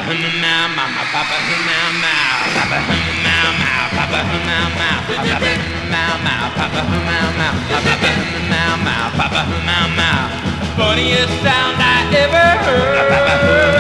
hum meow meow, Papa hum meow meow, Papa hum meow meow, Papa hum meow meow, Papa hum meow meow, Papa hum meow meow, Papa hum meow meow, Papa hum meow meow. Funniest sound I ever heard.